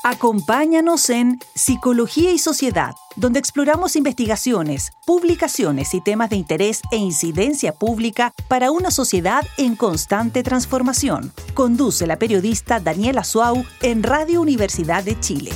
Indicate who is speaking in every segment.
Speaker 1: Acompáñanos en Psicología y Sociedad, donde exploramos investigaciones, publicaciones y temas de interés e incidencia pública para una sociedad en constante transformación. Conduce la periodista Daniela Suau en Radio Universidad de Chile.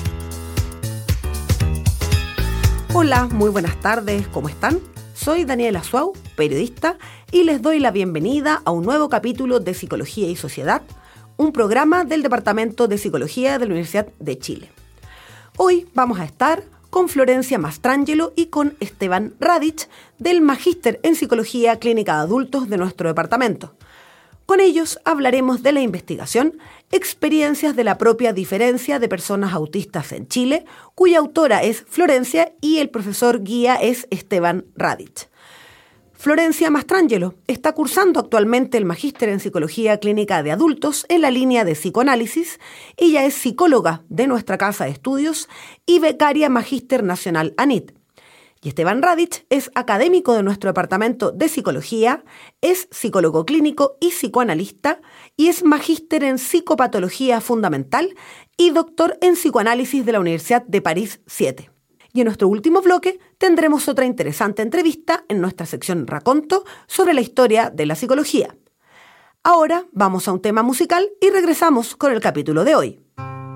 Speaker 2: Hola, muy buenas tardes, ¿cómo están? Soy Daniela Suau, periodista, y les doy la bienvenida a un nuevo capítulo de Psicología y Sociedad, un programa del Departamento de Psicología de la Universidad de Chile. Hoy vamos a estar con Florencia Mastrangelo y con Esteban Radic, del Magíster en Psicología Clínica de Adultos de nuestro departamento. Con ellos hablaremos de la investigación Experiencias de la propia diferencia de personas autistas en Chile, cuya autora es Florencia y el profesor guía es Esteban Radic. Florencia Mastrangelo está cursando actualmente el Magíster en Psicología Clínica de Adultos en la línea de psicoanálisis. Ella es psicóloga de nuestra casa de estudios y becaria Magíster Nacional ANIT. Y Esteban Radic es académico de nuestro departamento de psicología, es psicólogo clínico y psicoanalista y es magíster en psicopatología fundamental y doctor en psicoanálisis de la Universidad de París 7. Y en nuestro último bloque tendremos otra interesante entrevista en nuestra sección Raconto sobre la historia de la psicología. Ahora vamos a un tema musical y regresamos con el capítulo de hoy.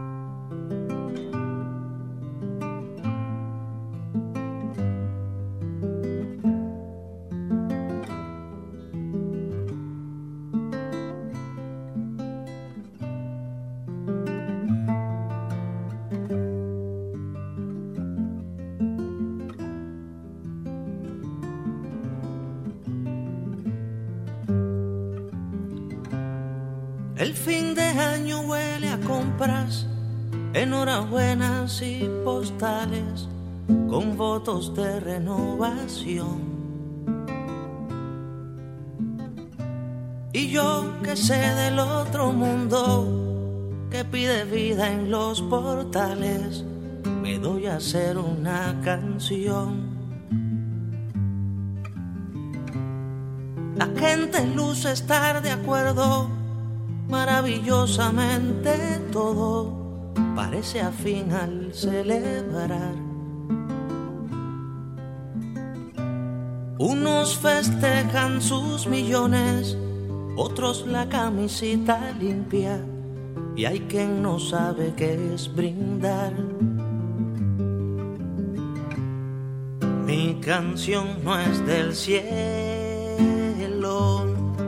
Speaker 3: El fin de año huele a compras, enhorabuenas y postales con votos de renovación. Y yo que sé del otro mundo que pide vida en los portales, me doy a hacer una canción. La gente luce estar de acuerdo, maravillosamente todo parece afín al celebrar. Unos festejan sus millones, otros la camisita limpia, y hay quien no sabe qué es brindar. Mi canción no es del cielo,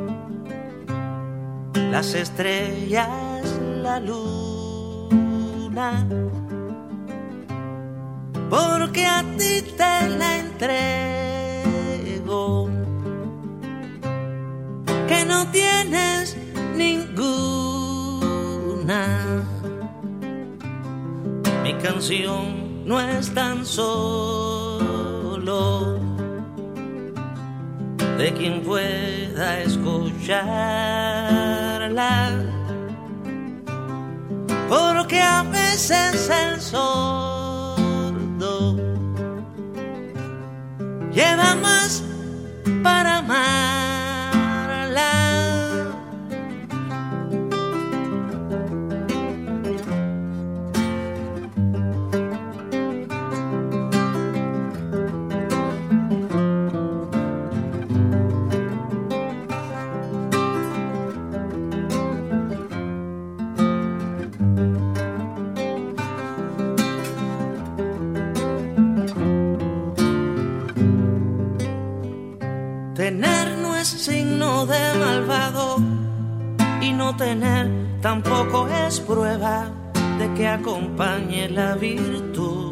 Speaker 3: las estrellas, la luna, porque a ti te la entrego, que no tienes ninguna. Mi canción no es tan solo de quien pueda escucharla, porque a veces el sordo lleva más para amarla. Tener no es signo de malvado y no tener tampoco es prueba de que acompañe la virtud.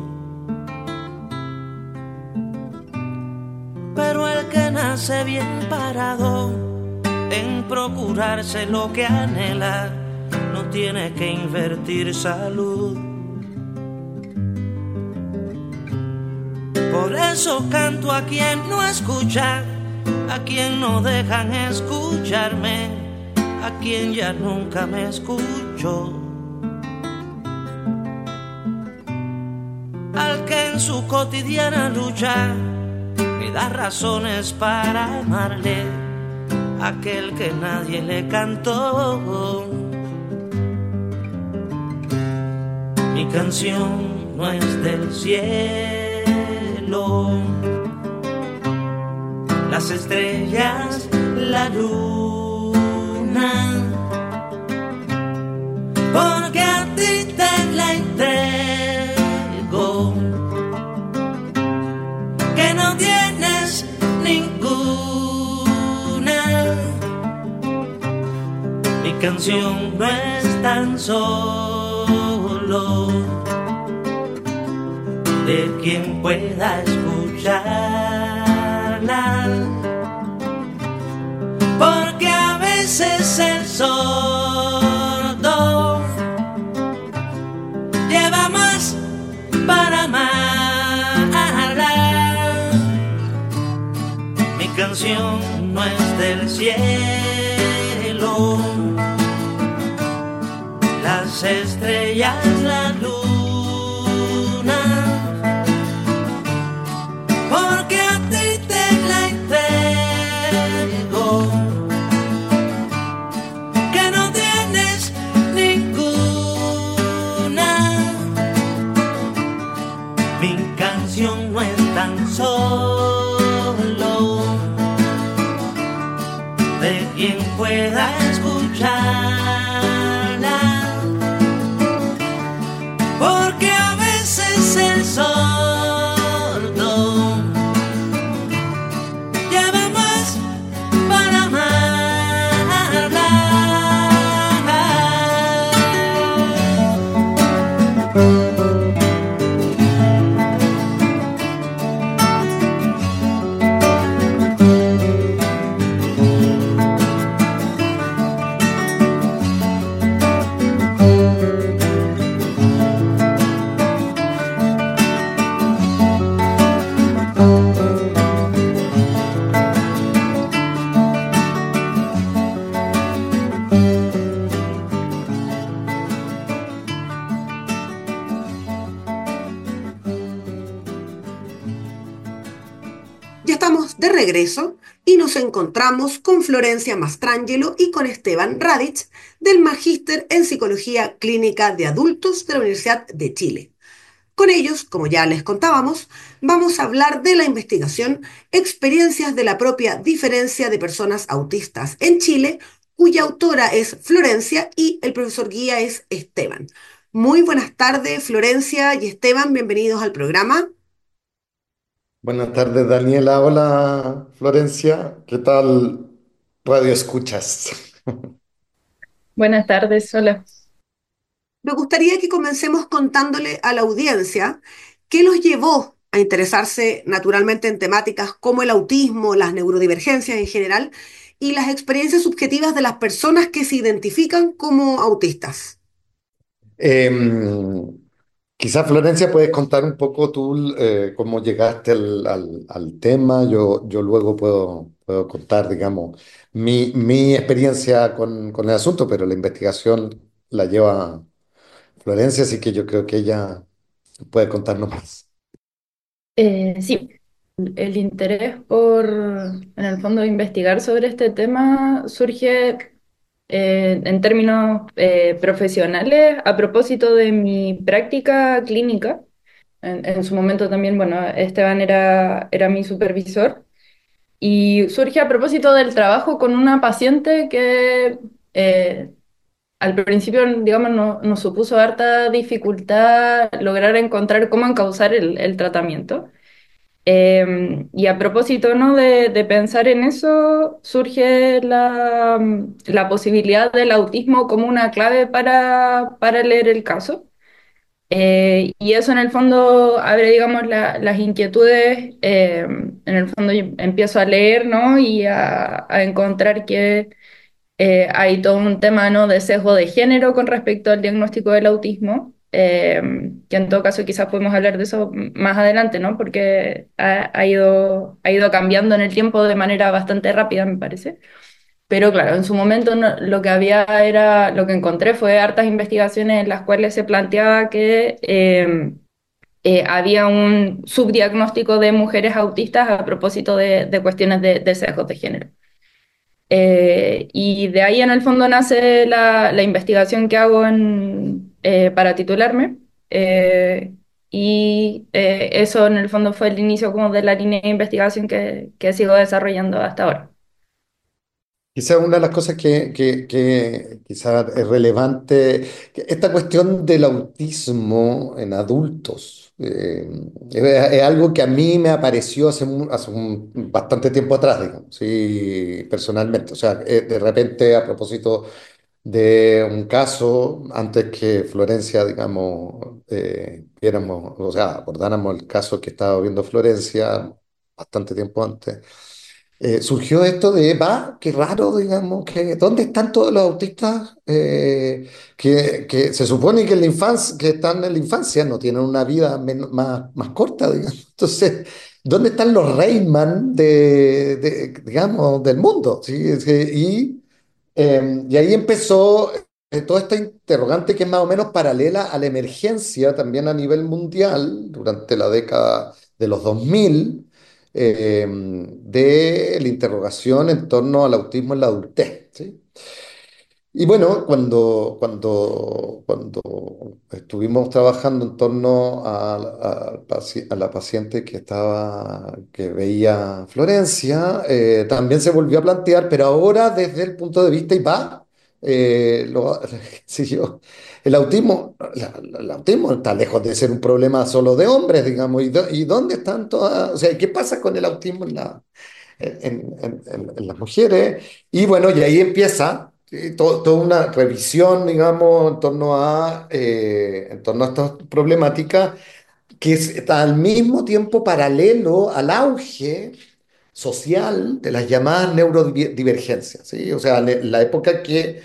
Speaker 3: Pero el que nace bien parado en procurarse lo que anhela no tiene que invertir salud. Por eso canto a quien no escucha, a quien no dejan escucharme, a quien ya nunca me escuchó, al que en su cotidiana lucha me da razones para amarle, aquel que nadie le cantó. Mi canción no es del cielo, las estrellas, la luna, porque a ti te la entrego, que no tienes ninguna. Mi canción no es tan solo de quien pueda escucharla, porque a veces el sordo lleva más para amarla. Mi canción no es del cielo, las estrellas, la luna, porque a ti te la entrego, que no tienes ninguna. Mi canción no es tan solo de quien pueda escucharla, porque a veces el sordo lleva más para amarla.
Speaker 2: Ya estamos de regreso y nos encontramos con Florencia Mastrangelo y con Esteban Radich del Magíster en Psicología Clínica de Adultos de la Universidad de Chile. Con ellos, como ya les contábamos, vamos a hablar de la investigación Experiencias de la propia diferencia de personas autistas en Chile, cuya autora es Florencia y el profesor guía es Esteban. Muy buenas tardes, Florencia y Esteban, bienvenidos al programa.
Speaker 4: Buenas tardes, Daniela. Hola, Florencia. ¿Qué tal? Radio escuchas.
Speaker 5: Buenas tardes, hola.
Speaker 2: Me gustaría que comencemos contándole a la audiencia qué los llevó a interesarse naturalmente en temáticas como el autismo, las neurodivergencias en general y las experiencias subjetivas de las personas que se identifican como autistas.
Speaker 4: Em, Quizás, Florencia, puedes contar un poco tú cómo llegaste al tema. Yo luego puedo contar, digamos, mi experiencia con el asunto, pero la investigación la lleva Florencia, así que yo creo que ella puede contarnos más.
Speaker 5: Sí, el interés por, en el fondo, investigar sobre este tema surge en términos profesionales a propósito de mi práctica clínica. En su momento también, bueno, Esteban era mi supervisor y surge a propósito del trabajo con una paciente que al principio, digamos, nos supuso harta dificultad lograr encontrar cómo encauzar el tratamiento. Y a propósito, ¿no? de pensar en eso, surge la posibilidad del autismo como una clave para leer el caso. Y eso en el fondo abre, digamos, las inquietudes. En el fondo yo empiezo a leer, ¿no? Y a encontrar que hay todo un tema, ¿no? de sesgo de género con respecto al diagnóstico del autismo, que en todo caso quizás podemos hablar de eso más adelante, ¿no? Porque ha ido cambiando en el tiempo de manera bastante rápida, me parece. Pero claro, en su momento lo que había era, lo que encontré fue hartas investigaciones en las cuales se planteaba que había un subdiagnóstico de mujeres autistas a propósito de cuestiones de sesgos de género. Y de ahí en el fondo nace la investigación que hago para titularme. eh, y eso en el fondo fue el inicio como de la línea de investigación que sigo desarrollando hasta ahora.
Speaker 4: Quizás una de las cosas que quizás es relevante, que esta cuestión del autismo en adultos, es algo que a mí me apareció hace bastante tiempo atrás, digamos, sí, personalmente. O sea, de repente a propósito de un caso, antes que Florencia, digamos, viéramos, o sea, abordáramos el caso que estaba viendo Florencia bastante tiempo antes, surgió esto de, va, qué raro, digamos, que ¿dónde están todos los autistas que se supone que en la infancia, que están en la infancia, no tienen una vida más corta, digamos? Entonces, ¿dónde están los Rayman digamos, del mundo? ¿Sí? Y ahí empezó toda esta interrogante que es más o menos paralela a la emergencia también a nivel mundial durante la década de los 2000, de la interrogación en torno al autismo en la adultez, ¿sí? Y bueno, cuando estuvimos trabajando en torno a la paciente que veía Florencia, también se volvió a plantear, pero ahora desde el punto de vista, y va, qué sé yo, el autismo está lejos de ser un problema solo de hombres, digamos, y dónde están todas, o sea, ¿qué pasa con el autismo en las mujeres? Y bueno, y ahí empieza, ¿sí? Toda una revisión, digamos, en torno a estas problemáticas, está al mismo tiempo paralelo al auge social de las llamadas neurodivergencias, ¿sí? O sea, la época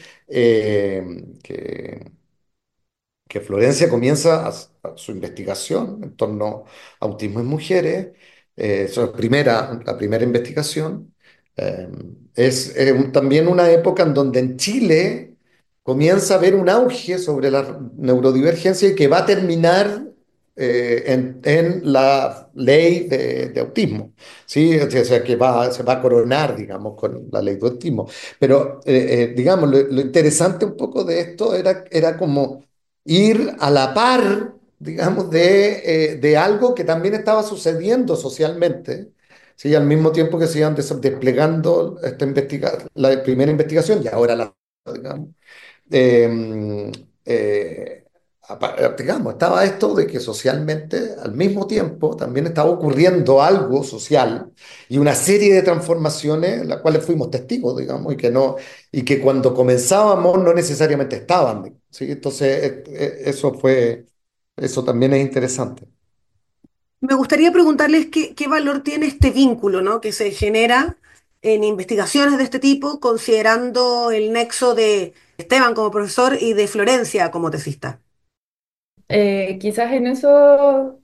Speaker 4: que Florencia comienza su investigación en torno a autismo en mujeres, la primera investigación, eh, es también una época en donde en Chile comienza a haber un auge sobre la neurodivergencia y que va a terminar en la ley de autismo, ¿sí? O sea, se va a coronar, digamos, con la ley de autismo. Pero, digamos, lo interesante un poco de esto era como ir a la par, digamos, de algo que también estaba sucediendo socialmente, ¿sí? Al mismo tiempo que se iban desplegando la primera investigación y ahora digamos. Eh, digamos, estaba esto de que socialmente, al mismo tiempo, también estaba ocurriendo algo social y una serie de transformaciones en las cuales fuimos testigos, digamos, y que cuando comenzábamos no necesariamente estaban, ¿sí? Entonces, eso también es interesante.
Speaker 2: Me gustaría preguntarles qué valor tiene este vínculo, ¿no? Que se genera en investigaciones de este tipo, considerando el nexo de Esteban como profesor y de Florencia como tesista.
Speaker 5: Quizás en eso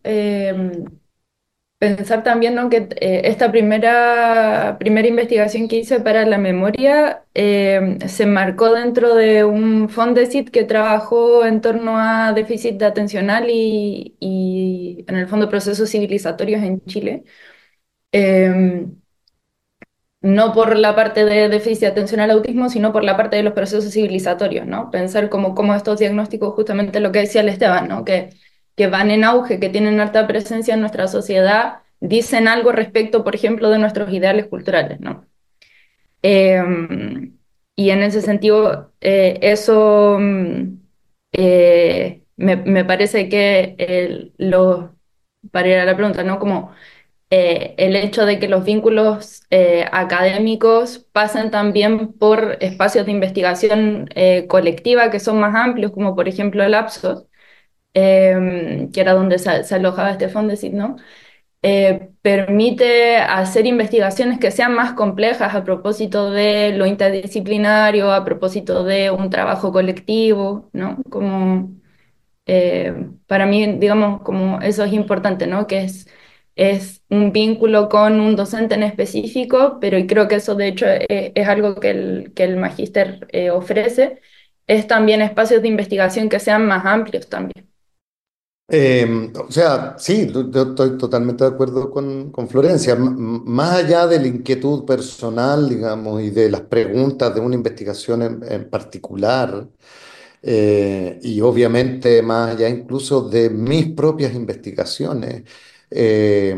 Speaker 5: pensar también, ¿no? Que esta primera investigación que hice para la memoria se marcó dentro de un Fondesit que trabajó en torno a déficit de atencional y en el fondo procesos civilizatorios en Chile. Eh, no por la parte de déficit de atención al autismo, sino por la parte de los procesos civilizatorios, ¿no? Pensar cómo estos diagnósticos, justamente lo que decía el Esteban, ¿no? Que van en auge, que tienen alta presencia en nuestra sociedad, dicen algo respecto, por ejemplo, de nuestros ideales culturales, ¿no? Eh, y en ese sentido, eso me parece que para ir a la pregunta, ¿no? Como el hecho de que los vínculos académicos pasen también por espacios de investigación colectiva que son más amplios, como por ejemplo el APSOS, que era donde se alojaba este Fondesit, ¿no? Permite hacer investigaciones que sean más complejas a propósito de lo interdisciplinario, a propósito de un trabajo colectivo, ¿no? Como para mí, digamos, como eso es importante, ¿no? Es un vínculo con un docente en específico, pero y creo que eso de hecho es algo que el magíster ofrece, es también espacios de investigación que sean más amplios también.
Speaker 4: O sea, sí, yo estoy totalmente de acuerdo con Florencia. Más allá de la inquietud personal, digamos, y de las preguntas de una investigación en particular, Y obviamente más allá incluso de mis propias investigaciones, eh,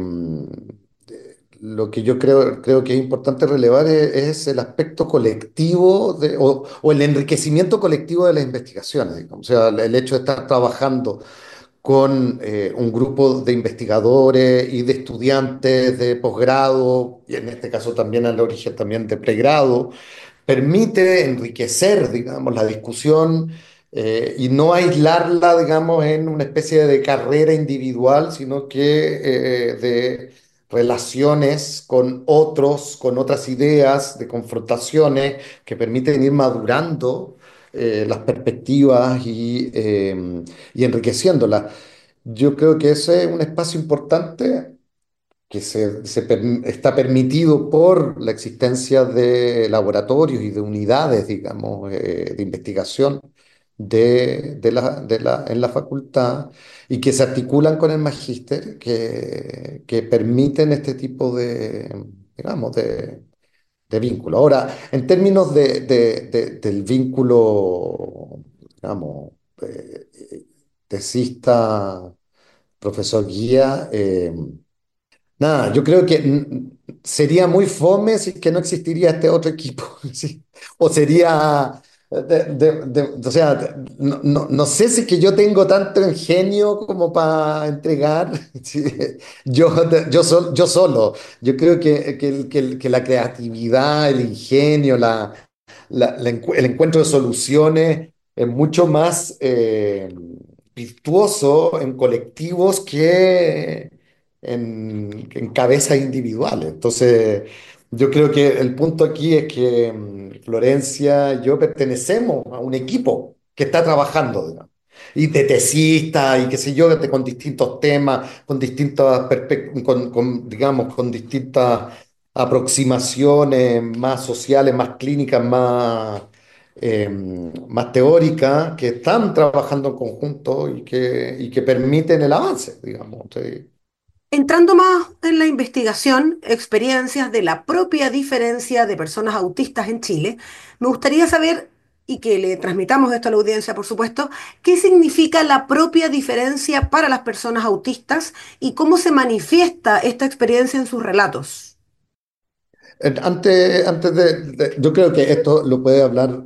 Speaker 4: lo que yo creo que es importante relevar es el aspecto colectivo o el enriquecimiento colectivo de las investigaciones, digamos. O sea, el hecho de estar trabajando con un grupo de investigadores y de estudiantes de posgrado, y en este caso también al origen también de pregrado, permite enriquecer, digamos, la discusión y no aislarla, digamos, en una especie de carrera individual, sino que de relaciones con otros, con otras ideas, de confrontaciones que permiten ir madurando las perspectivas y enriqueciéndolas. Yo creo que ese es un espacio importante que está permitido por la existencia de laboratorios y de unidades, digamos, de investigación en la facultad y que se articulan con el magíster, que permiten este tipo digamos, de vínculo. Ahora, en términos del vínculo, digamos, tesista, profesor guía, nada, yo creo que sería muy fome si es que no existiría este otro equipo. ¿Sí? O sería, o sea, no sé si es que yo tengo tanto ingenio como para entregar. Sí. Yo solo. Yo creo que la creatividad, el ingenio, el encuentro de soluciones es mucho más virtuoso en colectivos que en cabezas individuales. Entonces, yo creo que el punto aquí es que Florencia y yo pertenecemos a un equipo que está trabajando, digamos, y de tesistas y qué sé yo, con distintos temas, con distintas digamos, con distintas aproximaciones más sociales, más clínicas, más teóricas, que están trabajando en conjunto y que permiten el avance, digamos. Sí.
Speaker 2: Entrando más en la investigación, experiencias de la propia diferencia de personas autistas en Chile, me gustaría saber, y que le transmitamos esto a la audiencia, por supuesto, qué significa la propia diferencia para las personas autistas y cómo se manifiesta esta experiencia en sus relatos.
Speaker 4: Antes yo creo que esto lo puede hablar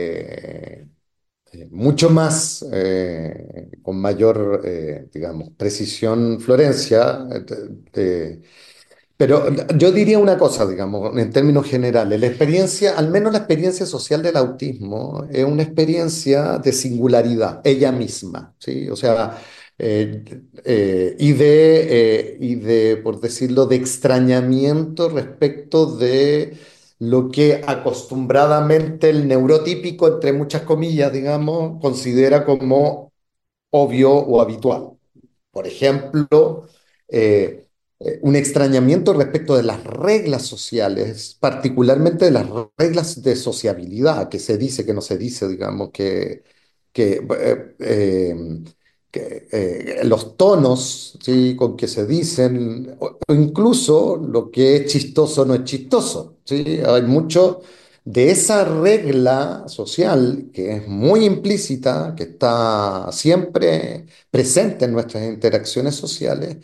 Speaker 4: mucho más, con mayor, digamos, precisión Florencia. Pero yo diría una cosa, digamos, en términos generales, la experiencia, al menos la experiencia social del autismo, es una experiencia de singularidad, ella misma, ¿sí? O sea, por decirlo, de extrañamiento respecto de lo que acostumbradamente el neurotípico, entre muchas comillas, digamos, considera como obvio o habitual. Por ejemplo, eh, un extrañamiento respecto de las reglas sociales, particularmente de las reglas de sociabilidad, que se dice, que no se dice, digamos, que, eh, eh, los tonos, ¿sí? Con que se dicen, o incluso lo que es chistoso no es chistoso, ¿sí? Hay mucho de esa regla social que es muy implícita, que está siempre presente en nuestras interacciones sociales,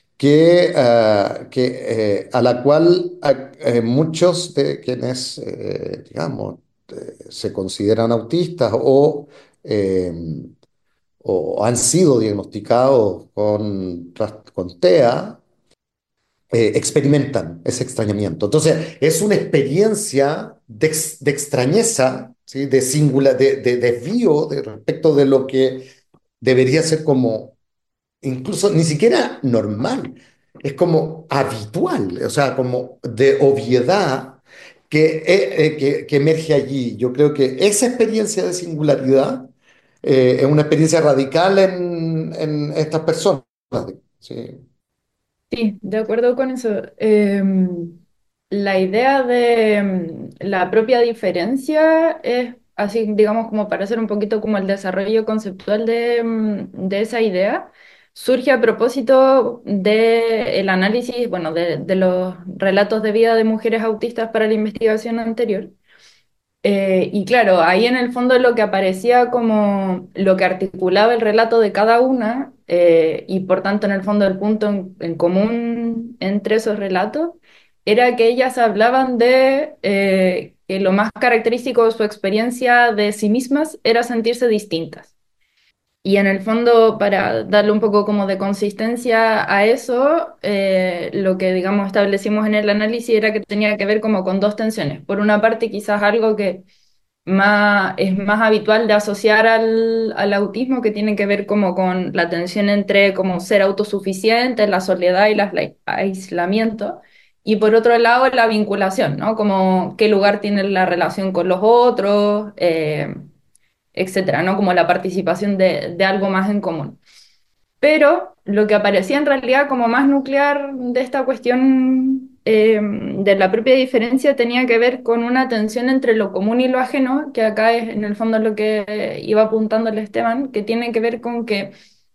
Speaker 4: a la cual muchos de quienes, digamos, se consideran autistas eh, o han sido diagnosticados con TEA, experimentan ese extrañamiento. Entonces, es una experiencia de extrañeza, ¿sí? De desvío respecto de lo que debería ser como incluso ni siquiera normal, es como habitual, o sea, como de obviedad que emerge allí. Yo creo que esa experiencia de singularidad es una experiencia radical en estas personas. Sí.
Speaker 5: Sí, de acuerdo con eso. La idea de la propia diferencia es así, digamos, como para hacer un poquito como el desarrollo conceptual de esa idea, surge a propósito del análisis, bueno, de los relatos de vida de mujeres autistas para la investigación anterior. Y claro, ahí en el fondo lo que aparecía como lo que articulaba el relato de cada una, y por tanto en el fondo el punto en común entre esos relatos, era que ellas hablaban de que lo más característico de su experiencia de sí mismas era sentirse distintas. Y en el fondo, para darle un poco como de consistencia a eso, lo que, digamos, establecimos en el análisis era que tenía que ver como con dos tensiones. Por una parte, quizás algo que es más habitual de asociar al autismo, que tiene que ver como con la tensión entre como ser autosuficiente, la soledad y el aislamiento. Y por otro lado, la vinculación, ¿no? Como qué lugar tiene la relación con los otros, etcétera, ¿no? Como la participación de algo más en común. Pero lo que aparecía en realidad como más nuclear de esta cuestión de la propia diferencia tenía que ver con una tensión entre lo común y lo ajeno, que acá es en el fondo lo que iba apuntando el Esteban, que tiene que ver con que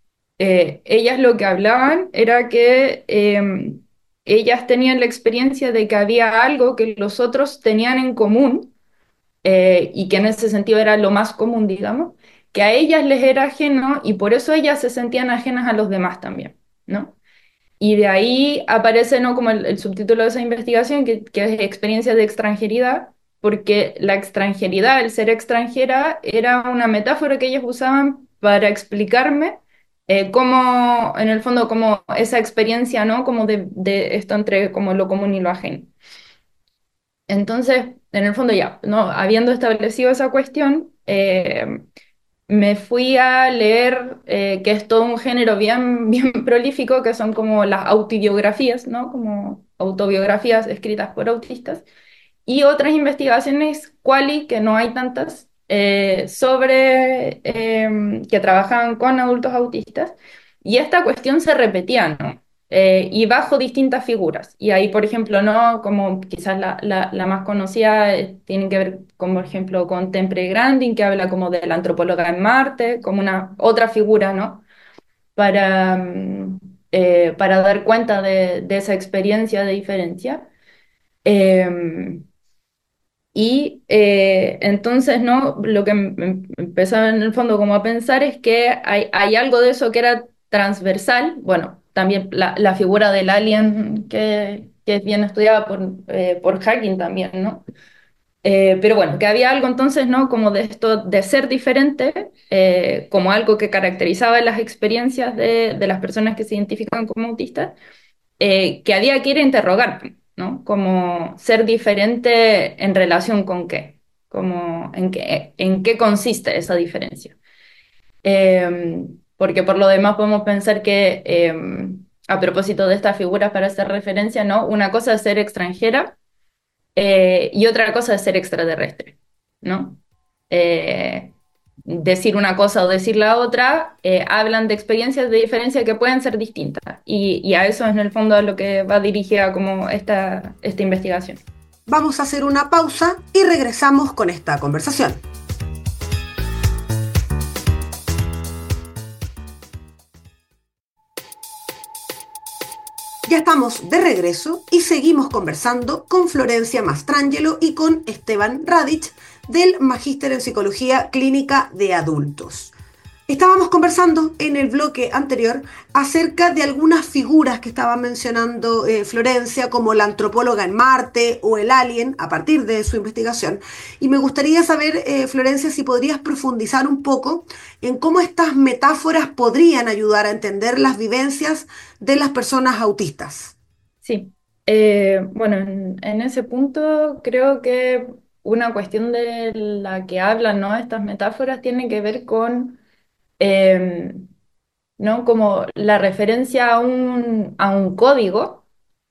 Speaker 5: ellas lo que hablaban era que ellas tenían la experiencia de que había algo que los otros tenían en común, y que en ese sentido era lo más común, digamos, que a ellas les era ajeno y por eso ellas se sentían ajenas a los demás también, ¿no? Y de ahí aparece, ¿no? Como el subtítulo de esa investigación, que es experiencias de extranjeridad, porque la extranjeridad, el ser extranjera, era una metáfora que ellos usaban para explicarme cómo, en el fondo, como esa experiencia, ¿no? Como de esto entre como lo común y lo ajeno. Entonces, en el fondo ya, ¿no? Habiendo establecido esa cuestión, me fui a leer, que es todo un género bien, bien prolífico, que son como las autobiografías, ¿no? Como autobiografías escritas por autistas, y otras investigaciones, quali, que no hay tantas, sobre que trabajaban con adultos autistas, y esta cuestión se repetía, ¿no? Y bajo distintas figuras. Y ahí, por ejemplo, ¿no? Como quizás la más conocida tiene que ver, como por ejemplo, con Tempre Grandin, que habla como de la antropóloga en Marte, como una otra figura, ¿no? Para, para dar cuenta de esa experiencia de diferencia. Eh, y entonces, ¿no? Lo que empezaba en el fondo como a pensar es que hay algo de eso que era transversal. Bueno, también la figura del alien que es bien estudiada por Hawking también, ¿no? Pero bueno, que había algo entonces, ¿no? Como de esto de ser diferente, como algo que caracterizaba las experiencias de las personas que se identifican como autistas, que había que ir a interrogar, ¿no? Como ser diferente en relación con qué, como en qué consiste esa diferencia. Porque por lo demás podemos pensar que, a propósito de estas figuras para hacer referencia, ¿no? Una cosa es ser extranjera, y otra cosa es ser extraterrestre, ¿no? Eh, Decir una cosa o decir la otra, hablan de experiencias de diferencia que pueden ser distintas. Y a eso es en el fondo a lo que va dirigida como esta investigación.
Speaker 2: Vamos a hacer una pausa y regresamos con esta conversación. Ya estamos de regreso y seguimos conversando con Florencia Mastrangelo y con Esteban Radich del Magíster en Psicología Clínica de Adultos. Estábamos conversando en el bloque anterior acerca de algunas figuras que estaba mencionando Florencia, como la antropóloga en Marte o el alien, a partir de su investigación. Y me gustaría saber, Florencia, si podrías profundizar un poco en cómo estas metáforas podrían ayudar a entender las vivencias de las personas autistas.
Speaker 5: Sí. Bueno, en ese punto creo que una cuestión de la que hablan, ¿no? Estas metáforas tiene que ver con, eh, ¿no? Como la referencia a un código,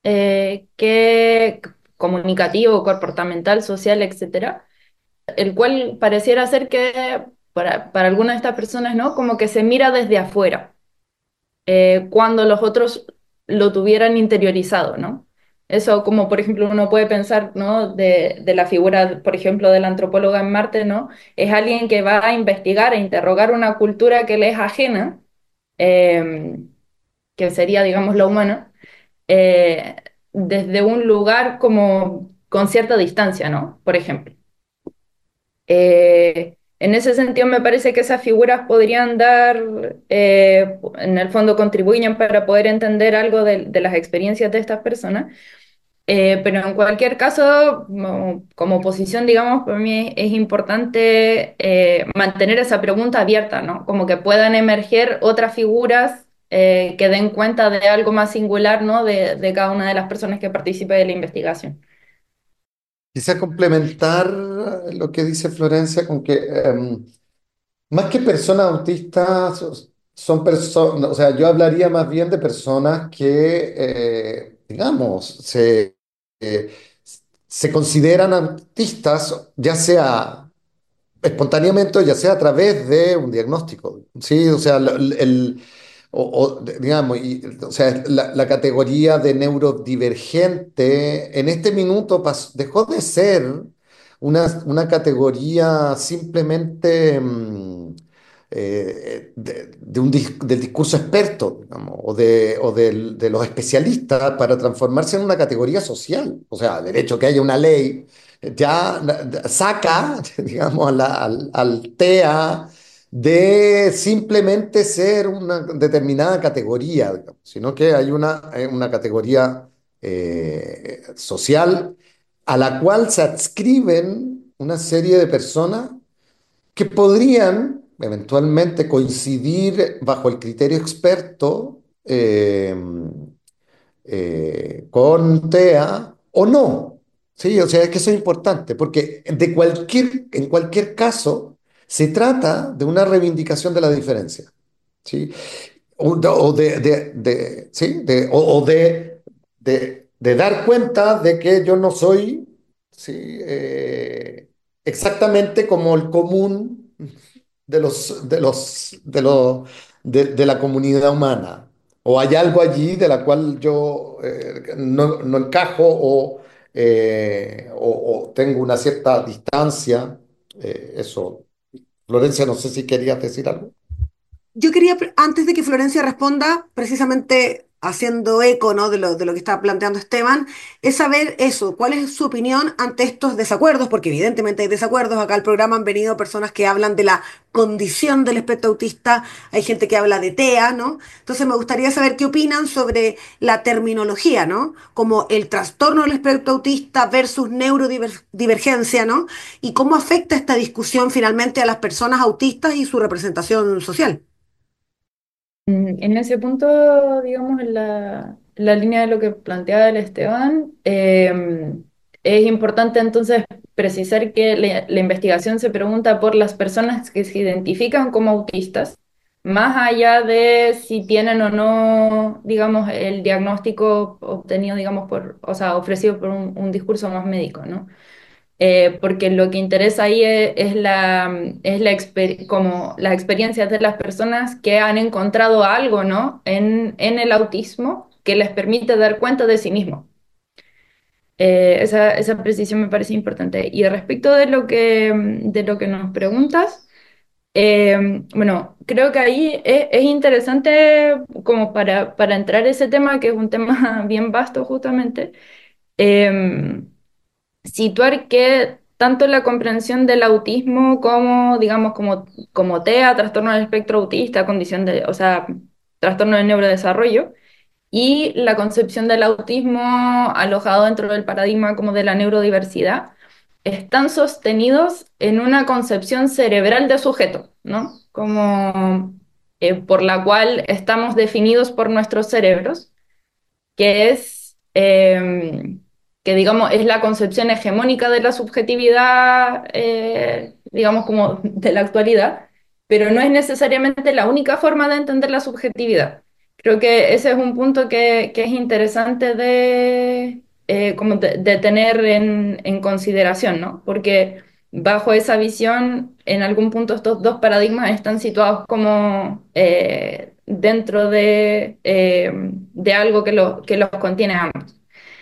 Speaker 5: comunicativo, comportamental, social, etcétera, el cual pareciera ser que para algunas de estas personas, ¿no? Como que se mira desde afuera, cuando los otros lo tuvieran interiorizado, ¿no? Eso como, por ejemplo, uno puede pensar, ¿no? De la figura, por ejemplo, de la antropóloga en Marte, ¿no? Es alguien que va a investigar, a interrogar una cultura que le es ajena, eh, que sería, digamos, la humana, eh, desde un lugar como con cierta distancia, ¿no? Por ejemplo. En ese sentido, me parece que esas figuras podrían dar, en el fondo, contribuyen para poder entender algo de las experiencias de estas personas. Pero en cualquier caso, como posición, digamos, para mí es importante mantener esa pregunta abierta, ¿no? Como que puedan emerger otras figuras que den cuenta de algo más singular, ¿no? De cada una de las personas que participe de la investigación.
Speaker 4: Quizá complementar lo que dice Florencia con que más que personas autistas son personas, o sea, yo hablaría más bien de personas que, digamos, eh, se consideran autistas, ya sea espontáneamente, ya sea a través de un diagnóstico, ¿sí? O sea, digamos, o sea, la categoría de neurodivergente en este minuto dejó de ser una categoría simplemente del discurso experto, digamos, de los especialistas para transformarse en una categoría social. O sea, el hecho que haya una ley ya saca, digamos, al TEA de simplemente ser una determinada categoría, digamos, sino que hay una categoría social a la cual se adscriben una serie de personas que podrían eventualmente coincidir bajo el criterio experto con TEA o no. Sí, o sea, es que eso es importante, porque en cualquier caso se trata de una reivindicación de la diferencia. ¿Sí? ¿Sí? De dar cuenta de que yo no soy, ¿sí? Exactamente como el común de la comunidad humana. O hay algo allí de la cual yo no encajo o tengo una cierta distancia. Eso. Florencia, no sé si querías decir algo.
Speaker 2: Yo quería, antes de que Florencia responda, precisamente haciendo eco, ¿no? de lo que está planteando Esteban, es saber eso, cuál es su opinión ante estos desacuerdos, porque evidentemente hay desacuerdos. Acá al programa han venido personas que hablan de la condición del espectro autista, hay gente que habla de TEA, ¿no? Entonces me gustaría saber qué opinan sobre la terminología, ¿no? Como el trastorno del espectro autista versus neurodivergencia, ¿no? Y cómo afecta esta discusión finalmente a las personas autistas y su representación social.
Speaker 5: En ese punto, digamos, en la línea de lo que planteaba el Esteban, es importante entonces precisar que la investigación se pregunta por las personas que se identifican como autistas, más allá de si tienen o no, digamos, el diagnóstico obtenido, digamos, o sea, ofrecido por un discurso más médico, ¿no? Porque lo que interesa ahí como las experiencias de las personas que han encontrado algo, ¿no? En el autismo que les permite dar cuenta de sí mismos. Esa precisión me parece importante. Y respecto de lo que nos preguntas, bueno, creo que ahí es interesante como para entrar a ese tema, que es un tema bien vasto justamente. Eh, Situar que tanto la comprensión del autismo como, digamos, como TEA, trastorno del espectro autista, condición de, o sea, trastorno del neurodesarrollo, y la concepción del autismo alojado dentro del paradigma como de la neurodiversidad, están sostenidos en una concepción cerebral de sujeto, ¿no? Como por la cual estamos definidos por nuestros cerebros, que que digamos, es la concepción hegemónica de la subjetividad, digamos, como de la actualidad, pero no es necesariamente la única forma de entender la subjetividad. Creo que ese es un punto que es interesante como de tener en consideración, ¿no? Porque bajo esa visión, en algún punto estos dos paradigmas están situados como dentro de algo que los contiene a ambos.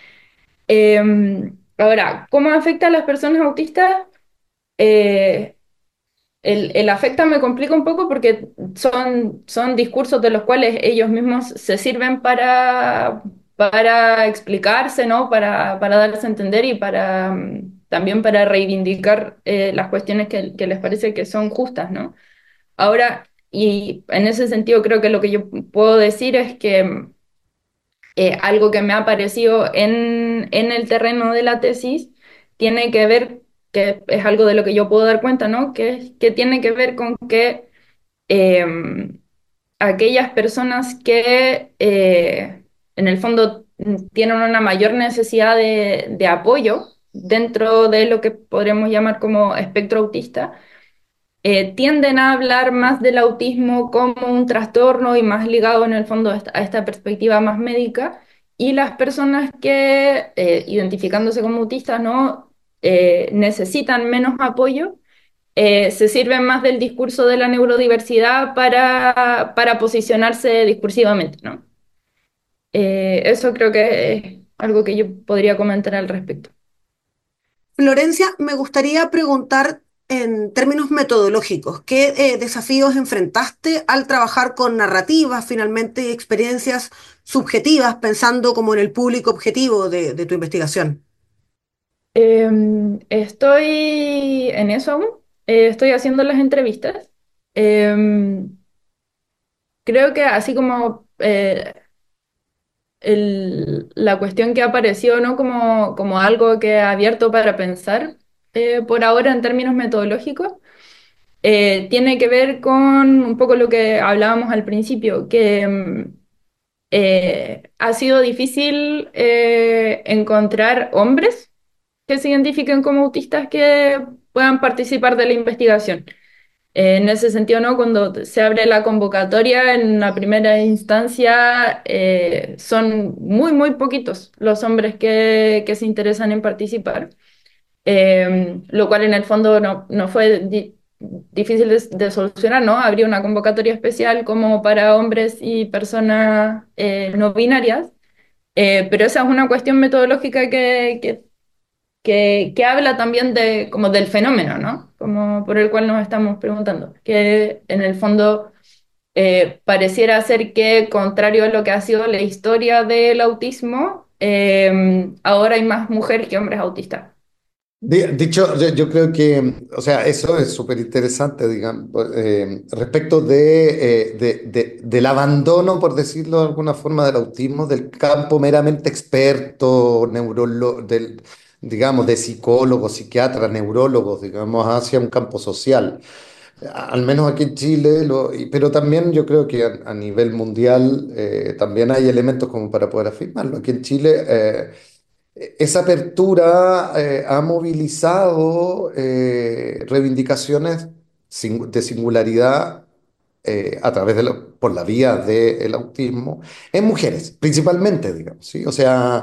Speaker 5: Ahora, ¿cómo afecta a las personas autistas? Eh, el afecta me complica un poco porque son discursos de los cuales ellos mismos se sirven para explicarse, ¿no? Para darse a entender y también para reivindicar las cuestiones que les parece que son justas, ¿no? Ahora, y en ese sentido creo que lo que yo puedo decir es que algo que me ha parecido en el terreno de la tesis tiene que ver, que es algo de lo que yo puedo dar cuenta, ¿no? Que tiene que ver con que eh, aquellas personas que en el fondo tienen una mayor necesidad de apoyo dentro de lo que podríamos llamar como espectro autista, tienden a hablar más del autismo como un trastorno y más ligado en el fondo a esta perspectiva más médica, y las personas que, identificándose como autistas, ¿no? Necesitan menos apoyo, se sirven más del discurso de la neurodiversidad para posicionarse discursivamente, ¿no? Eso creo que es algo que yo podría comentar al respecto.
Speaker 2: Florencia, me gustaría preguntar en términos metodológicos, ¿qué desafíos enfrentaste al trabajar con narrativas, finalmente experiencias subjetivas, pensando como en el público objetivo de tu investigación?
Speaker 5: Estoy en eso aún. Estoy haciendo las entrevistas. Em, Creo que así como la cuestión que apareció, ¿no? Como algo que ha abierto para pensar por ahora en términos metodológicos, tiene que ver con un poco lo que hablábamos al principio, que ha sido difícil encontrar hombres que se identifiquen como autistas que puedan participar de la investigación. En ese sentido, ¿no? Cuando se abre la convocatoria, en la primera instancia son muy poquitos los hombres que se interesan en participar, lo cual en el fondo no fue difícil de solucionar, ¿no? Habría una convocatoria especial como para hombres y personas no binarias, pero esa es una cuestión metodológica que habla también de, como del fenómeno, ¿no? Como por el cual nos estamos preguntando, que en el fondo pareciera ser que, contrario a lo que ha sido la historia del autismo, ahora hay más mujeres que hombres autistas.
Speaker 4: Dicho, yo creo que, o sea, eso es súper interesante, digamos, respecto del abandono, por decirlo de alguna forma, del autismo, del campo meramente experto, digamos, de psicólogos, psiquiatras, neurólogos, digamos, hacia un campo social. Al menos aquí en Chile, pero también yo creo que a nivel mundial también hay elementos como para poder afirmarlo. Aquí en Chile... esa apertura ha movilizado reivindicaciones de singularidad a través por la vía del autismo en mujeres, principalmente, digamos, ¿sí? O sea,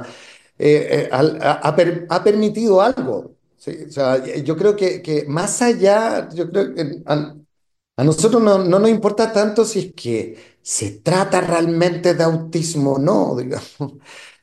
Speaker 4: ha permitido algo, ¿sí? O sea, yo creo que más allá, yo creo que a nosotros no nos importa tanto si es que se trata realmente de autismo o no, digamos.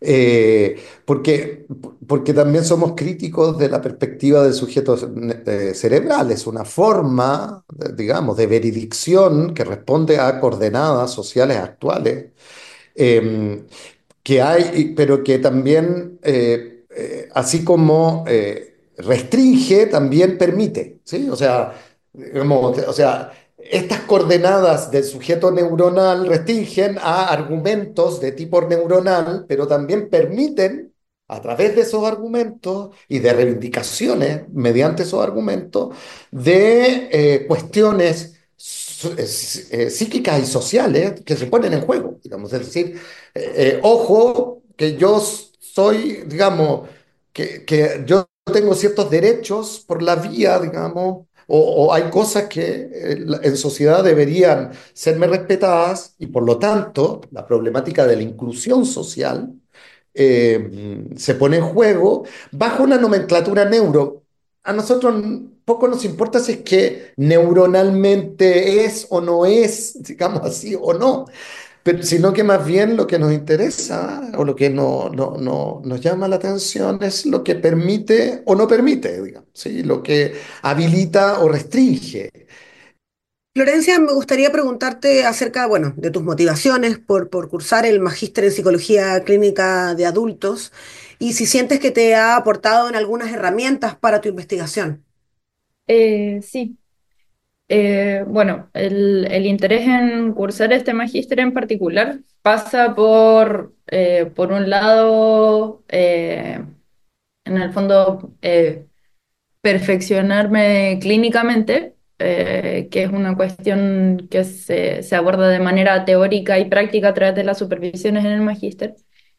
Speaker 4: Porque también somos críticos de la perspectiva del sujeto cerebral. Es una forma, digamos, de veridicción que responde a coordenadas sociales actuales. eh, que hay, pero que también, así como restringe, también permite, ¿sí? O sea, o sea, estas coordenadas del sujeto neuronal restringen a argumentos de tipo neuronal, pero también permiten, a través de esos argumentos y de reivindicaciones mediante esos argumentos, de cuestiones psíquicas y sociales que se ponen en juego, digamos, es decir, ojo, que yo soy, digamos, que yo tengo ciertos derechos por la vía, digamos, o hay cosas que en sociedad deberían serme respetadas y por lo tanto la problemática de la inclusión social se pone en juego bajo una nomenclatura neuro. A nosotros poco nos importa si es que neuronalmente es o no es, digamos así, o no. Pero, sino que más bien lo que nos interesa o lo que nos llama la atención es lo que permite o no permite, digamos, ¿sí? Lo que habilita o restringe.
Speaker 2: Florencia, me gustaría preguntarte acerca, bueno, de tus motivaciones por cursar el magíster en psicología clínica de adultos. y si sientes que te ha aportado en algunas herramientas para tu investigación.
Speaker 5: Sí. Bueno, el interés en cursar este magíster en particular pasa por un lado, en el fondo, perfeccionarme clínicamente, que es una cuestión que se aborda de manera teórica y práctica a través de las supervisiones en el magíster,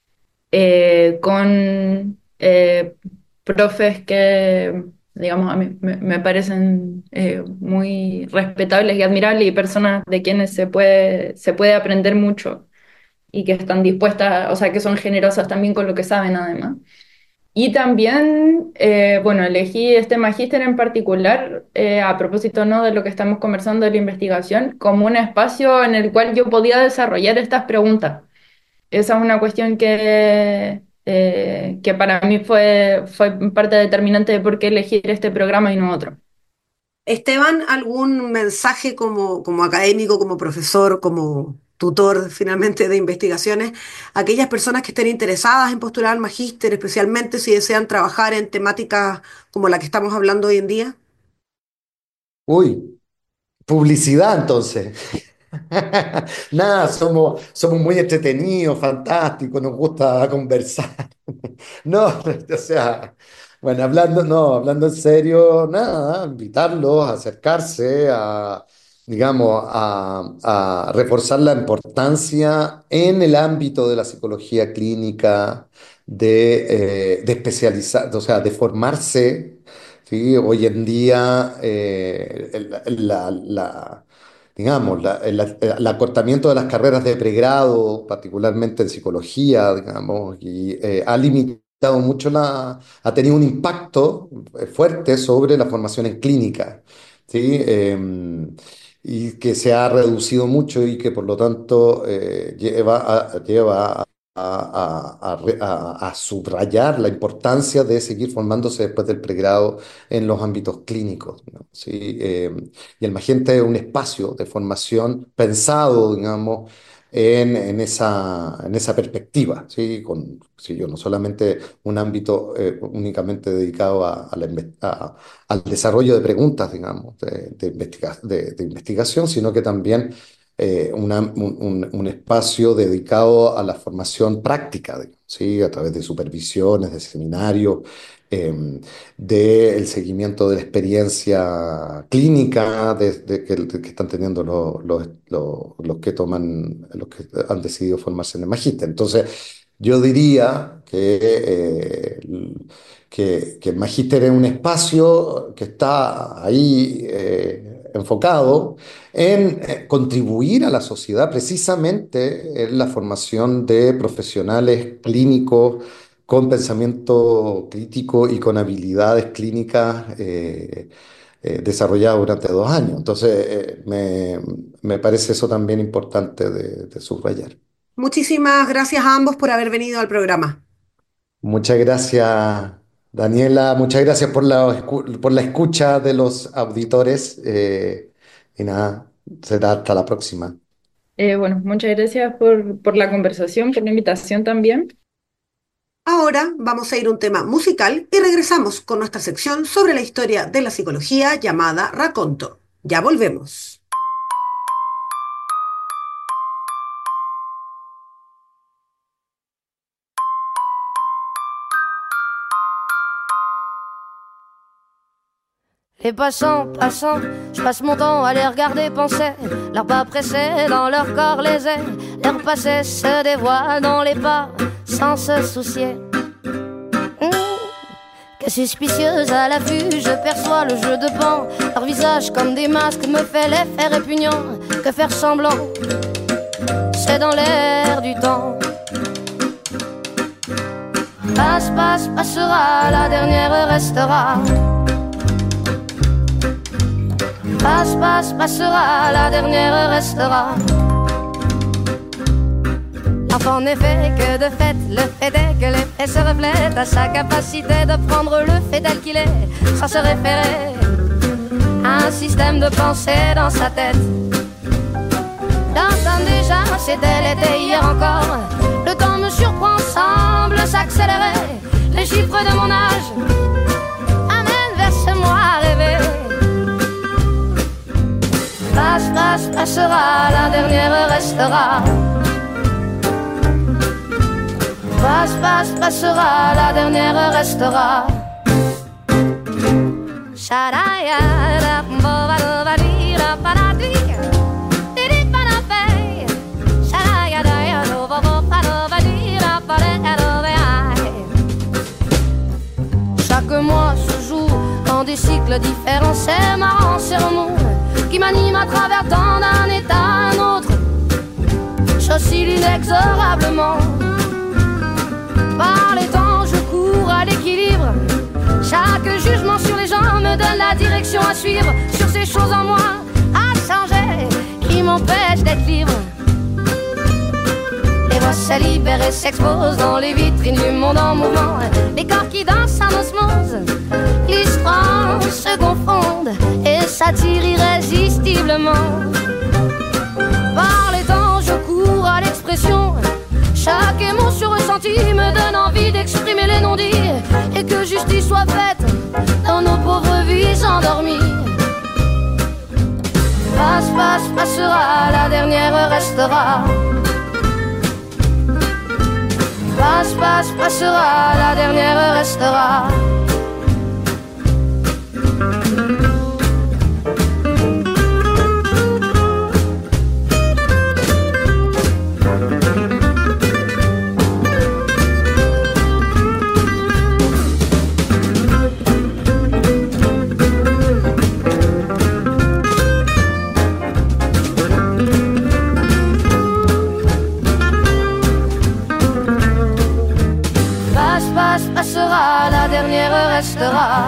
Speaker 5: con profes que, digamos, a mí me parecen muy respetables y admirables y personas de quienes se puede aprender mucho y que están dispuestas, o sea, que son generosas también con lo que saben además. Y también, bueno, elegí este magíster en particular, a propósito, ¿no?, de lo que estamos conversando de la investigación, como un espacio en el cual yo podía desarrollar estas preguntas. Esa es una cuestión que para mí fue parte determinante de por qué elegir este programa y no otro.
Speaker 2: Esteban, ¿algún mensaje como académico, como profesor, como tutor finalmente de investigaciones, a aquellas personas que estén interesadas en postular al magíster, especialmente si desean trabajar en temáticas como la que estamos hablando hoy en día?
Speaker 4: Uy, publicidad entonces. Nada, somos muy entretenidos, fantásticos, nos gusta conversar. No, o sea, bueno, hablando en serio, nada, invitarlos a acercarse, digamos, a reforzar la importancia en el ámbito de la psicología clínica, de especializar, o sea, de formarse, ¿sí? Hoy en día, digamos, el acortamiento de las carreras de pregrado, particularmente en psicología, digamos, y ha limitado mucho ha tenido un impacto fuerte sobre la formación en clínica, ¿sí? Y que se ha reducido mucho y que por lo tanto lleva a subrayar la importancia de seguir formándose después del pregrado en los ámbitos clínicos, ¿no? ¿Sí? Y el Magente es un espacio de formación pensado, digamos, en esa perspectiva, ¿sí? Sí, yo no solamente un ámbito únicamente dedicado al desarrollo de preguntas, digamos, de investigación, sino que también un espacio dedicado a la formación práctica, digamos, ¿sí? A través de supervisiones, de seminarios, del seguimiento de la experiencia clínica que están teniendo los que han decidido formarse en el magíster. Entonces, yo diría que el magíster es un espacio que está ahí enfocado en contribuir a la sociedad precisamente en la formación de profesionales clínicos con pensamiento crítico y con habilidades clínicas desarrolladas durante 2 años. Entonces, me parece eso también importante de subrayar.
Speaker 2: Muchísimas gracias a ambos por haber venido al programa.
Speaker 4: Muchas gracias, Daniela. Muchas gracias por la escucha de los auditores. Y nada, será hasta la próxima.
Speaker 5: Bueno, muchas gracias por la conversación, por la invitación también.
Speaker 2: Ahora vamos a ir a un tema musical y regresamos con nuestra sección sobre la historia de la psicología llamada Raconto. Ya volvemos.
Speaker 6: Les passants, passants, je passe mon temps à les regarder penser. Leurs pas pressés dans leur corps les ailes. Leur passé se dévoile dans les pas sans se soucier. Que suspicieuse à l'affût, je perçois le jeu de pan. Leur visage comme des masques me fait l'effet répugnant. Que faire semblant, c'est dans l'air du temps. Passe, passe, passera, la dernière restera. Passe, passe, passera, la dernière restera. L'enfant n'est fait que de fait, le fait est que les faits se reflètent à sa capacité de prendre le fait tel qu'il est, sans se référer à un système de pensée dans sa tête. Dans déjà, c'était l'été hier encore, le Le temps me surprend, semble s'accélérer. Les chiffres de mon âge amènent vers ce moi rêvé. Passe, passe, passera, la dernière restera. Passe, passe, passera, la dernière restera. Chaque mois se joue dans des cycles différents. C'est marrant, c'est remous qui m'anime à travers tant d'un état à un autre. J'oscille inexorablement. Par les temps, je cours à l'équilibre. Chaque jugement sur les gens me donne la direction à suivre. Sur ces choses en moi à changer qui m'empêchent d'être libre. Les voix se libèrent et s'exposent dans les vitrines du monde en mouvement. Les corps qui dansent en osmose, les strands se confondent et s'attirent irrésistiblement. Par les temps, je cours à l'expression. Chaque émotion ressentie me donne envie d'exprimer les non-dits et que justice soit faite dans nos pauvres vies endormies. Passe, passe, passera, la dernière restera. Passe, passe, passera, la dernière restera. Passera, la dernière restera.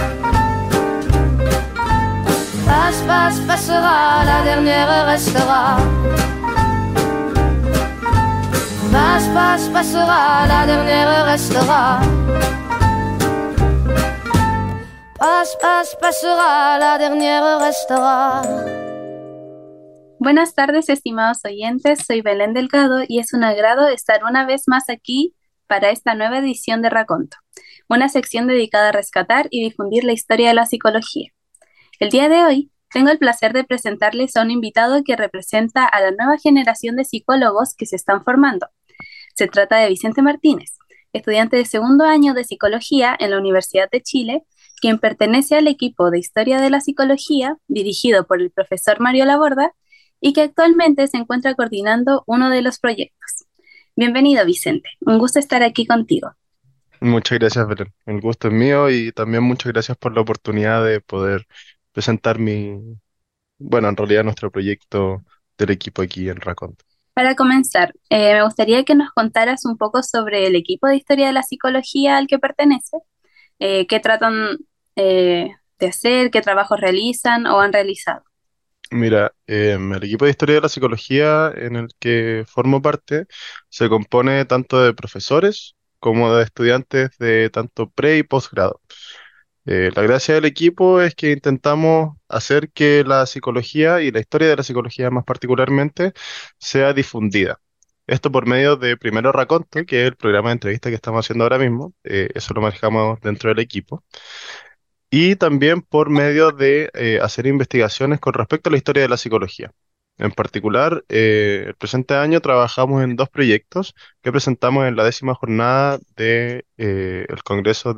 Speaker 6: Passe, passe, passera, la dernière restera. Passe, passe, passera, la dernière restera. Passe, passe, passera, la dernière restera.
Speaker 7: Buenas tardes, estimados oyentes. Soy Belén Delgado y es un agrado estar una vez más aquí para esta nueva edición de Raconto, una sección dedicada a rescatar y difundir la historia de la psicología. El día de hoy tengo el placer de presentarles a un invitado que representa a la nueva generación de psicólogos que se están formando. Se trata de Vicente Martínez, estudiante de segundo año de psicología en la Universidad de Chile, quien pertenece al equipo de Historia de la Psicología, dirigido por el profesor Mario Laborda, y que actualmente se encuentra coordinando uno de los proyectos. Bienvenido, Vicente. Un gusto estar aquí contigo.
Speaker 8: Muchas gracias, Belén. El gusto es mío y también muchas gracias por la oportunidad de poder presentar en realidad nuestro proyecto del equipo aquí en Raconto.
Speaker 7: Para comenzar, me gustaría que nos contaras un poco sobre el equipo de Historia de la Psicología al que pertenece, qué tratan de hacer, qué trabajos realizan o han realizado.
Speaker 8: Mira, el equipo de Historia de la Psicología en el que formo parte se compone tanto de profesores como de estudiantes de tanto pre y posgrado. La gracia del equipo es que intentamos hacer que la psicología y la historia de la psicología más particularmente sea difundida. Esto por medio de primero Raconto, que es el programa de entrevista que estamos haciendo ahora mismo, eso lo manejamos dentro del equipo, y también por medio de hacer investigaciones con respecto a la historia de la psicología. En particular, el presente año trabajamos en dos proyectos que presentamos en la 10ª jornada de, el Congreso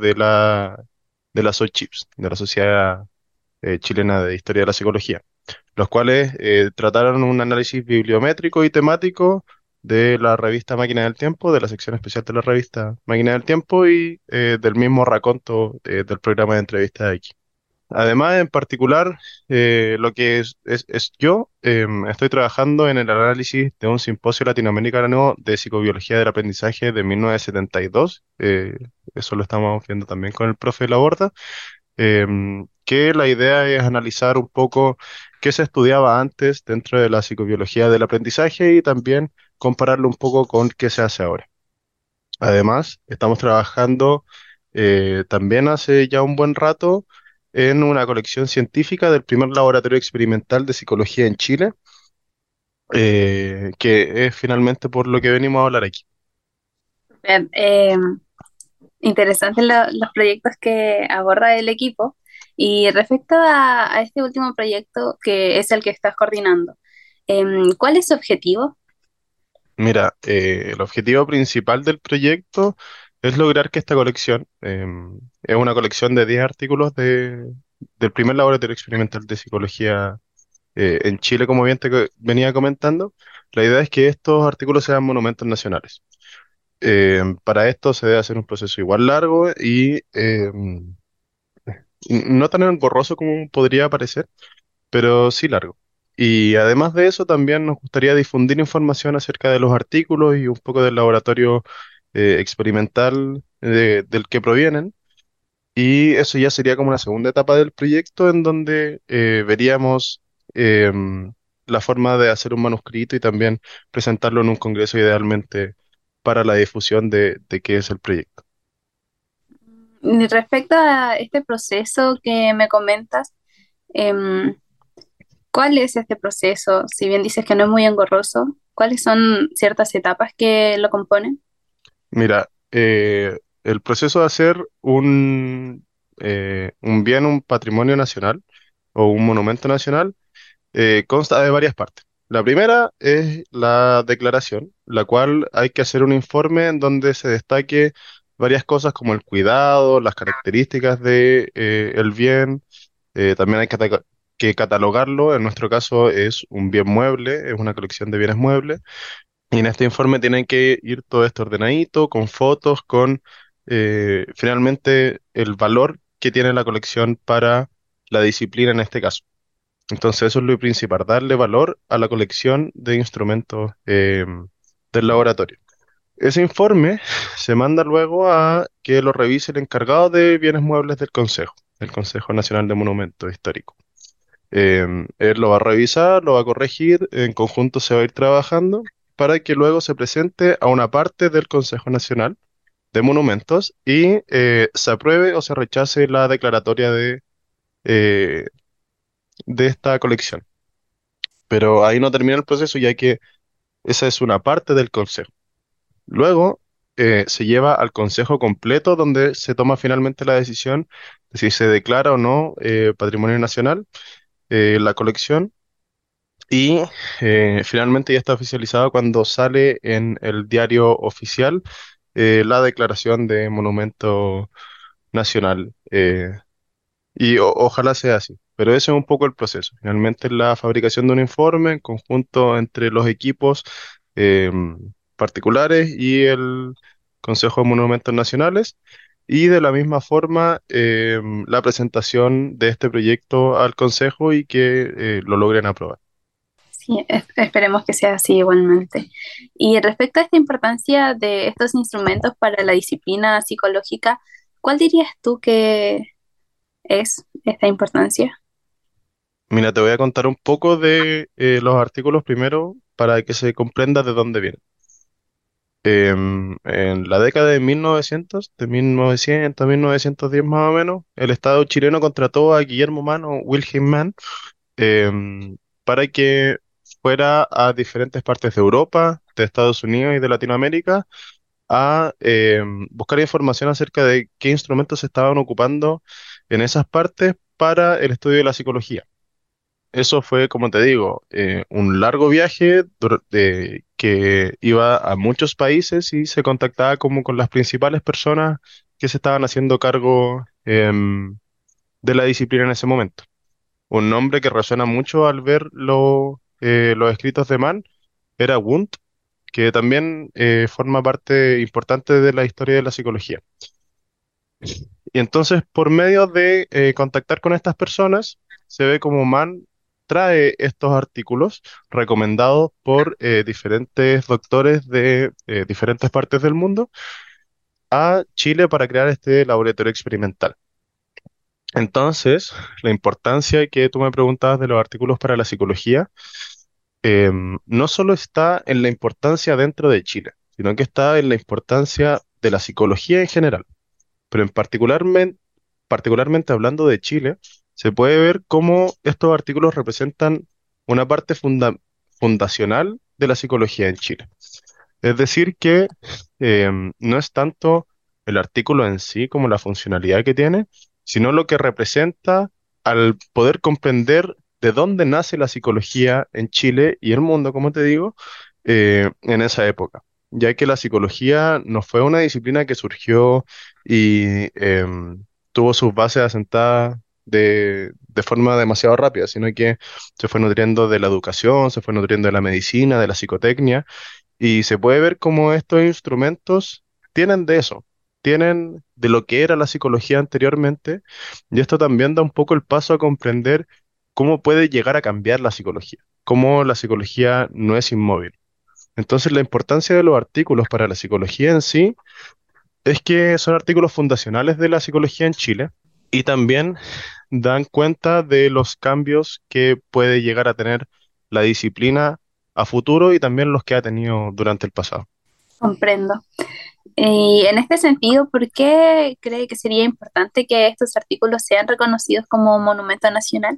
Speaker 8: de la SOCHIPS, de la Sociedad Chilena de Historia de la Psicología, los cuales trataron un análisis bibliométrico y temático de la revista Máquina del Tiempo, de la sección especial de la revista Máquina del Tiempo y del mismo raconto del programa de entrevistas de aquí. Además, en particular, lo que es yo estoy trabajando en el análisis de un simposio latinoamericano de psicobiología del aprendizaje de 1972. Eso lo estamos viendo también con el profe Laborda, que la idea es analizar un poco qué se estudiaba antes dentro de la psicobiología del aprendizaje y también compararlo un poco con qué se hace ahora. Además, estamos trabajando también hace ya un buen rato en una colección científica del primer laboratorio experimental de psicología en Chile, que es finalmente por lo que venimos a hablar aquí.
Speaker 7: Súper, interesantes los proyectos que aborda el equipo. Y respecto a este último proyecto que es el que estás coordinando, ¿cuál es su objetivo?
Speaker 8: Mira, el objetivo principal del proyecto es lograr que esta colección, es una colección de 10 artículos del primer laboratorio experimental de psicología en Chile, como bien venía comentando. La idea es que estos artículos sean monumentos nacionales. Para esto se debe hacer un proceso igual largo y no tan engorroso como podría parecer, pero sí largo. Y además de eso, también nos gustaría difundir información acerca de los artículos y un poco del laboratorio experimental del que provienen. Y eso ya sería como una segunda etapa del proyecto en donde veríamos la forma de hacer un manuscrito y también presentarlo en un congreso idealmente para la difusión de qué es el proyecto.
Speaker 7: Y respecto a este proceso que me comentas, em, ¿cuál es este proceso? Si bien dices que no es muy engorroso, ¿cuáles son ciertas etapas que lo componen?
Speaker 8: Mira, el proceso de hacer un bien, un patrimonio nacional o un monumento nacional consta de varias partes. La primera es la declaración, la cual hay que hacer un informe en donde se destaque varias cosas como el cuidado, las características de el bien. También hay que catalogarlo. En nuestro caso es un bien mueble, es una colección de bienes muebles. Y en este informe tienen que ir todo esto ordenadito, con fotos, con finalmente el valor que tiene la colección para la disciplina en este caso. Entonces eso es lo principal, darle valor a la colección de instrumentos del laboratorio. Ese informe se manda luego a que lo revise el encargado de bienes muebles del Consejo, el Consejo Nacional de Monumentos Históricos. Él lo va a revisar, lo va a corregir, en conjunto se va a ir trabajando para que luego se presente a una parte del Consejo Nacional de Monumentos y se apruebe o se rechace la declaratoria eh, de esta colección. Pero ahí no termina el proceso, ya que esa es una parte del consejo. Luego se lleva al consejo completo, donde se toma finalmente la decisión de si se declara o no patrimonio nacional la colección. Y finalmente ya está oficializado cuando sale en el diario oficial la declaración de monumento nacional. Y ojalá sea así. Pero ese es un poco el proceso. Finalmente la fabricación de un informe en conjunto entre los equipos eh, particulares y el Consejo de Monumentos Nacionales. Y de la misma forma la presentación de este proyecto al Consejo y que lo logren aprobar.
Speaker 7: Sí, esperemos que sea así igualmente. Y respecto a esta importancia de estos instrumentos para la disciplina psicológica, ¿cuál dirías tú que es esta importancia?
Speaker 8: Mira, te voy a contar un poco de los artículos primero para que se comprenda de dónde vienen. En la década de 1900, de 1900 a 1910 más o menos, el Estado chileno contrató a Guillermo Mann o Wilhelm Mann para que fuera a diferentes partes de Europa, de Estados Unidos y de Latinoamérica a buscar información acerca de qué instrumentos se estaban ocupando en esas partes para el estudio de la psicología. Eso fue, como te digo, un largo viaje que iba a muchos países y se contactaba como con las principales personas que se estaban haciendo cargo de la disciplina en ese momento. Un nombre que resuena mucho al ver los escritos de Mann era Wundt, que también forma parte importante de la historia de la psicología. Y entonces, por medio de contactar con estas personas, se ve como Mann trae estos artículos recomendados por diferentes doctores de diferentes partes del mundo a Chile para crear este laboratorio experimental. Entonces, la importancia que tú me preguntabas de los artículos para la psicología no solo está en la importancia dentro de Chile, sino que está en la importancia de la psicología en general. Pero particularmente hablando de Chile, se puede ver cómo estos artículos representan una parte fundacional de la psicología en Chile. Es decir, que no es tanto el artículo en sí como la funcionalidad que tiene, sino lo que representa al poder comprender de dónde nace la psicología en Chile y el mundo, como te digo, en esa época. Ya que la psicología no fue una disciplina que surgió y tuvo sus bases asentadas de forma demasiado rápida, sino que se fue nutriendo de la educación, se fue nutriendo de la medicina, de la psicotecnia y se puede ver cómo estos instrumentos tienen de eso, tienen de lo que era la psicología anteriormente, y esto también da un poco el paso a comprender cómo puede llegar a cambiar la psicología, cómo la psicología no es inmóvil. Entonces, la importancia de los artículos para la psicología en sí es que son artículos fundacionales de la psicología en Chile y también dan cuenta de los cambios que puede llegar a tener la disciplina a futuro y también los que ha tenido durante el pasado.
Speaker 7: Comprendo. Y en este sentido, ¿por qué cree que sería importante que estos artículos sean reconocidos como monumento nacional?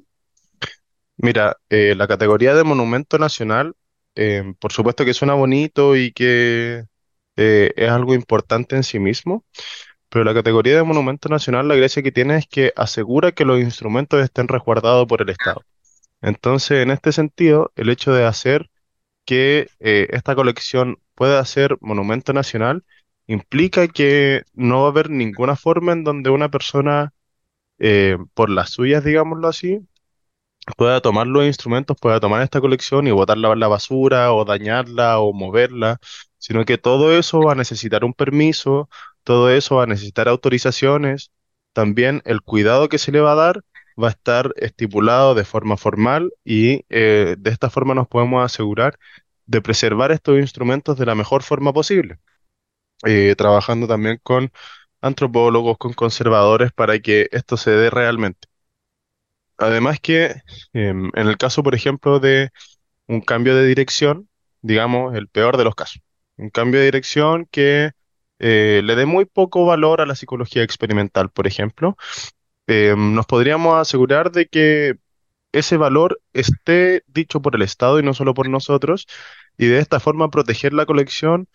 Speaker 8: Mira, la categoría de monumento nacional, por supuesto que suena bonito y que es algo importante en sí mismo, pero la categoría de monumento nacional, la gracia que tiene es que asegura que los instrumentos estén resguardados por el Estado. Entonces, en este sentido, el hecho de hacer que esta colección pueda ser monumento nacional implica que no va a haber ninguna forma en donde una persona, por las suyas, digámoslo así, pueda tomar los instrumentos, pueda tomar esta colección y botarla a la basura o dañarla o moverla, sino que todo eso va a necesitar un permiso, todo eso va a necesitar autorizaciones, también el cuidado que se le va a dar va a estar estipulado de forma formal y de esta forma nos podemos asegurar de preservar estos instrumentos de la mejor forma posible, trabajando también con antropólogos, con conservadores para que esto se dé realmente. Además que en el caso, por ejemplo, de un cambio de dirección, digamos, el peor de los casos, un cambio de dirección que le dé muy poco valor a la psicología experimental, por ejemplo, nos podríamos asegurar de que ese valor esté dicho por el Estado y no solo por nosotros, y de esta forma proteger la colección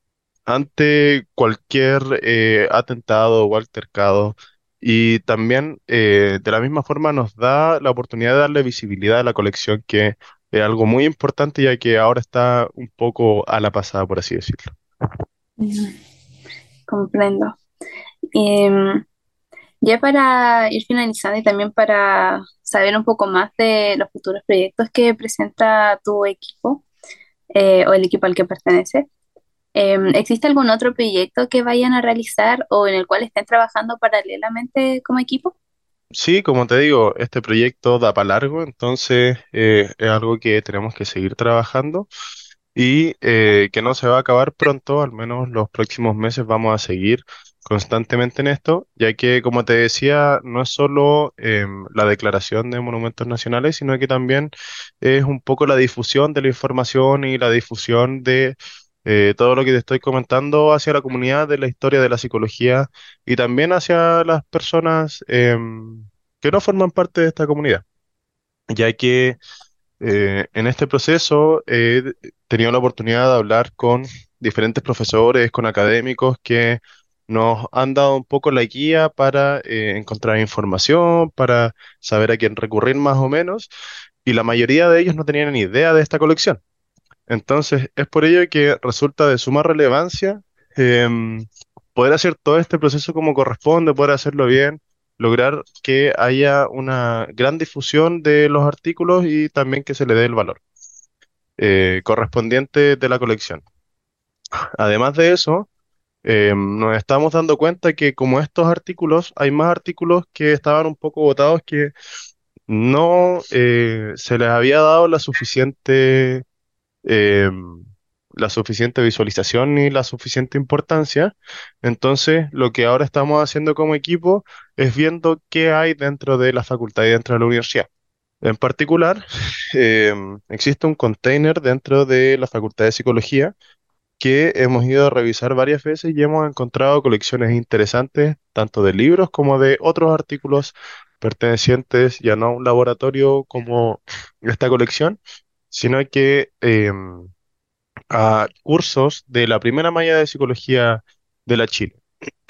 Speaker 8: ante cualquier atentado o altercado. Y también de la misma forma nos da la oportunidad de darle visibilidad a la colección, que es algo muy importante ya que ahora está un poco a la pasada, por así decirlo.
Speaker 7: Mm, comprendo. Em, ya para ir finalizando y también para saber un poco más de los futuros proyectos que presenta tu equipo o el equipo al que pertenece, ¿existe algún otro proyecto que vayan a realizar o en el cual estén trabajando paralelamente como equipo?
Speaker 8: Sí, como te digo, este proyecto da para largo, entonces es algo que tenemos que seguir trabajando y que no se va a acabar pronto, al menos los próximos meses vamos a seguir constantemente en esto, ya que, como te decía, no es solo la declaración de monumentos nacionales, sino que también es un poco la difusión de la información y la difusión de todo lo que te estoy comentando hacia la comunidad de la historia de la psicología y también hacia las personas que no forman parte de esta comunidad, ya que en este proceso he tenido la oportunidad de hablar con diferentes profesores, con académicos que nos han dado un poco la guía para encontrar información, para saber a quién recurrir más o menos, y la mayoría de ellos no tenían ni idea de esta colección. Entonces, es por ello que resulta de suma relevancia em, poder hacer todo este proceso como corresponde, poder hacerlo bien, lograr que haya una gran difusión de los artículos y también que se le dé el valor correspondiente de la colección. Además de eso, nos estamos dando cuenta que como estos artículos, hay más artículos que estaban un poco botados que no se les había dado eh, la suficiente visualización ni la suficiente importancia. Entonces, lo que ahora estamos haciendo como equipo es viendo qué hay dentro de la facultad y dentro de la universidad. En particular, existe un container dentro de la Facultad de Psicología que hemos ido a revisar varias veces y hemos encontrado colecciones interesantes, tanto de libros como de otros artículos pertenecientes ya no a un laboratorio como esta colección, sino que a cursos de la primera malla de psicología de la Chile,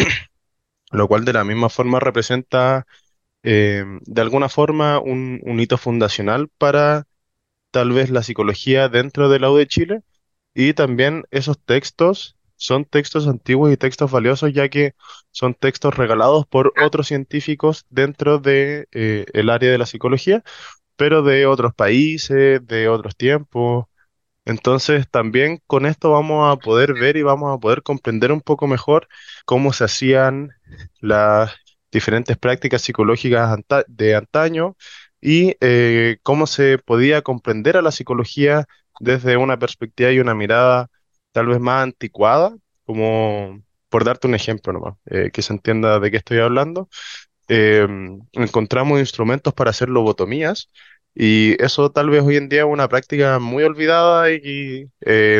Speaker 8: lo cual de la misma forma representa de alguna forma un hito fundacional para tal vez la psicología dentro de la U de Chile, y también esos textos son textos antiguos y textos valiosos, ya que son textos regalados por otros científicos dentro de el área de la psicología, pero de otros países, de otros tiempos. Entonces, también con esto vamos a poder ver y vamos a poder comprender un poco mejor cómo se hacían las diferentes prácticas psicológicas de antaño, y cómo se podía comprender a la psicología desde una perspectiva y una mirada tal vez más anticuada, como por darte un ejemplo nomás, que se entienda de qué estoy hablando. eh, Encontramos instrumentos para hacer lobotomías, y eso tal vez hoy en día es una práctica muy olvidada y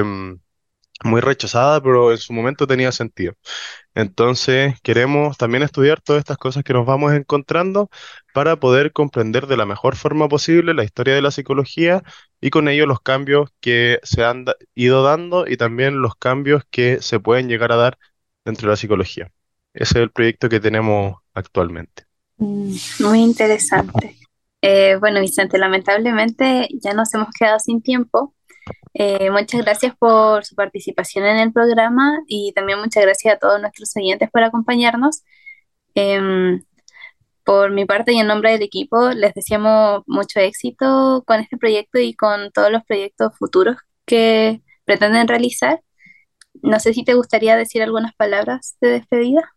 Speaker 8: muy rechazada, pero en su momento tenía sentido. Entonces queremos también estudiar todas estas cosas que nos vamos encontrando para poder comprender de la mejor forma posible la historia de la psicología, y con ello los cambios que se han ido dando y también los cambios que se pueden llegar a dar dentro de la psicología. Ese es el proyecto que tenemos actualmente.
Speaker 7: Muy interesante. Bueno, Vicente, lamentablemente ya nos hemos quedado sin tiempo. Muchas gracias por su participación en el programa y también muchas gracias a todos nuestros oyentes por acompañarnos. Em, por mi parte y en nombre del equipo, les deseamos mucho éxito con este proyecto y con todos los proyectos futuros que pretenden realizar. No sé si te gustaría decir algunas palabras de despedida.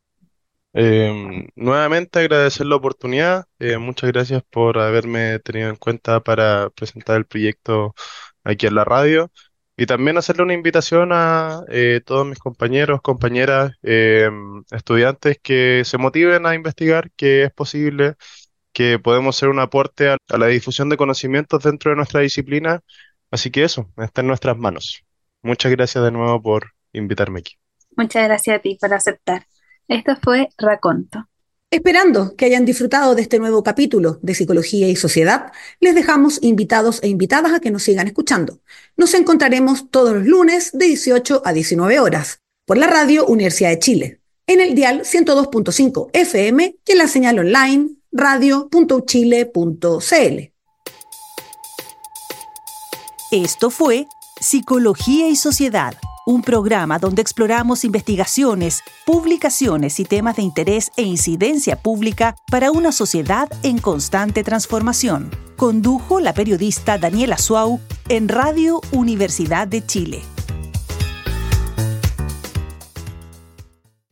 Speaker 8: Nuevamente agradecer la oportunidad. Muchas gracias por haberme tenido en cuenta para presentar el proyecto aquí en la radio, y también hacerle una invitación a todos mis compañeros, compañeras, estudiantes, que se motiven a investigar, que es posible, que podemos ser un aporte a la difusión de conocimientos dentro de nuestra disciplina. Así que eso, está en nuestras manos. Muchas gracias de nuevo por invitarme aquí.
Speaker 7: Muchas gracias a ti por aceptar. Esto fue Raconto.
Speaker 2: Esperando que hayan disfrutado de este nuevo capítulo de Psicología y Sociedad, les dejamos invitados e invitadas a que nos sigan escuchando. Nos encontraremos todos los lunes de 18 a 19 horas por la radio Universidad de Chile, en el dial 102.5 FM y en la señal online radio.uchile.cl.
Speaker 1: Esto fue Psicología y Sociedad, un programa donde exploramos investigaciones, publicaciones y temas de interés e incidencia pública para una sociedad en constante transformación. Condujo la periodista Daniela Suau en Radio Universidad de Chile.